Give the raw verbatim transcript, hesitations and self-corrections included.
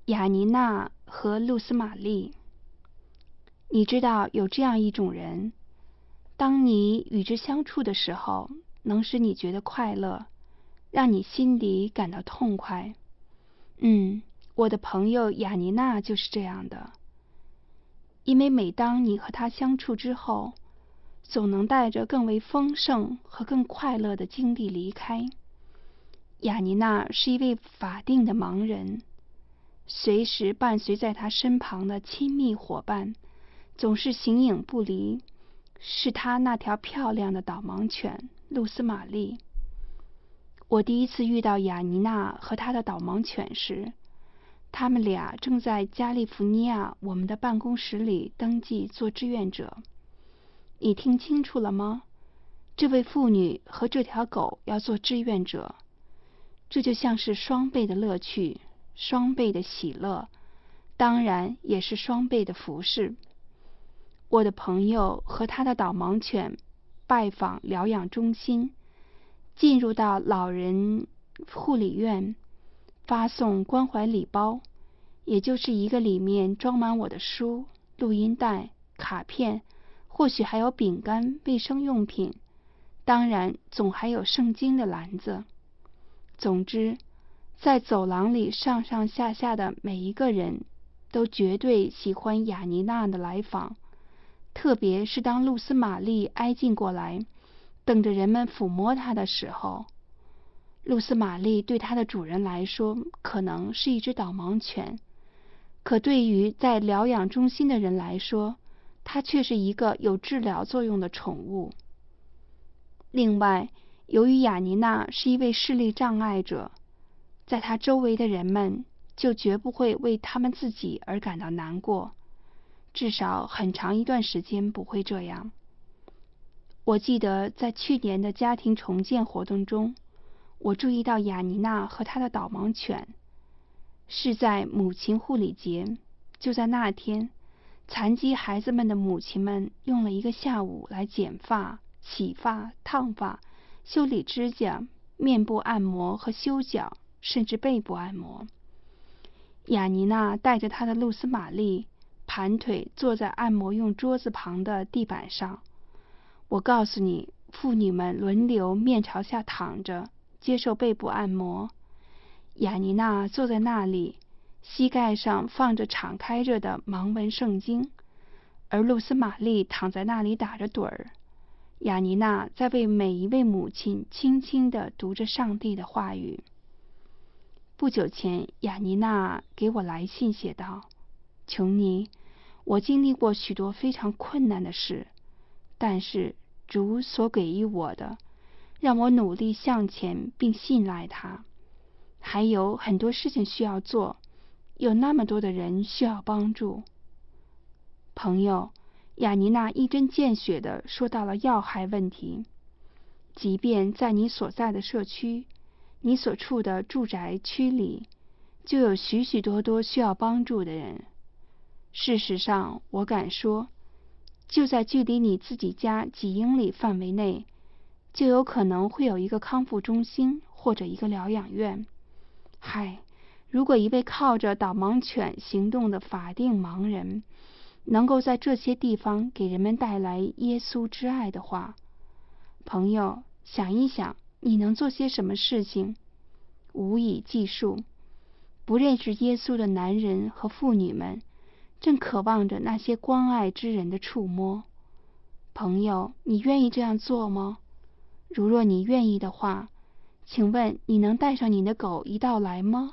雅尼娜和露丝玛丽。你知道有这样一种人，当你与之相处的时候，能使你觉得快乐，让你心里感到痛快。嗯，我的朋友雅尼娜就是这样的。因为每当你和她相处之后，总能带着更为丰盛和更快乐的经历离开。雅尼娜是一位法定的盲人，随时伴随在她身旁的亲密伙伴总是形影不离，是她那条漂亮的导盲犬露丝玛丽。我第一次遇到雅尼娜和她的导盲犬时，他们俩正在加利福尼亚我们的办公室里登记做志愿者。你听清楚了吗？这位妇女和这条狗要做志愿者，这就像是双倍的乐趣，双倍的喜乐，当然也是双倍的服侍。我的朋友和他的导盲犬拜访疗养中心，进入到老人护理院，发送关怀礼包，也就是一个里面装满我的书、录音带、卡片，或许还有饼干、卫生用品，当然总还有圣经的篮子。总之，在走廊里上上下下的每一个人都绝对喜欢雅尼娜的来访，特别是当露丝玛丽挨近过来，等着人们抚摸她的时候。露丝玛丽对她的主人来说可能是一只导盲犬，可对于在疗养中心的人来说，它却是一个有治疗作用的宠物。另外，由于雅尼娜是一位视力障碍者，在她周围的人们就绝不会为他们自己而感到难过，至少很长一段时间不会这样。我记得在去年的家庭重建活动中，我注意到雅尼娜和她的导盲犬，是在母亲护理节。就在那天，残疾孩子们的母亲们用了一个下午来剪发、洗发、烫发、修理指甲、面部按摩和修脚，甚至背部按摩。雅尼娜带着她的露丝玛丽盘腿坐在按摩用桌子旁的地板上。我告诉你，妇女们轮流面朝下躺着接受背部按摩。雅尼娜坐在那里，膝盖上放着敞开着的盲文圣经，而露丝玛丽躺在那里打着盹儿。雅尼娜在为每一位母亲轻轻地读着上帝的话语。不久前，雅尼娜给我来信写道：琼尼，我经历过许多非常困难的事，但是主所给予我的，让我努力向前并信赖他。还有很多事情需要做，有那么多的人需要帮助。朋友，雅尼娜一针见血地说到了要害问题。即便在你所在的社区，你所处的住宅区里，就有许许多多需要帮助的人。事实上，我敢说，就在距离你自己家几英里范围内，就有可能会有一个康复中心或者一个疗养院。嗨，如果一位靠着导盲犬行动的法定盲人能够在这些地方给人们带来耶稣之爱的话，朋友，想一想，你能做些什么事情？无以计数。不认识耶稣的男人和妇女们正渴望着那些关爱之人的触摸。朋友，你愿意这样做吗？如若你愿意的话，请问你能带上你的狗一道来吗？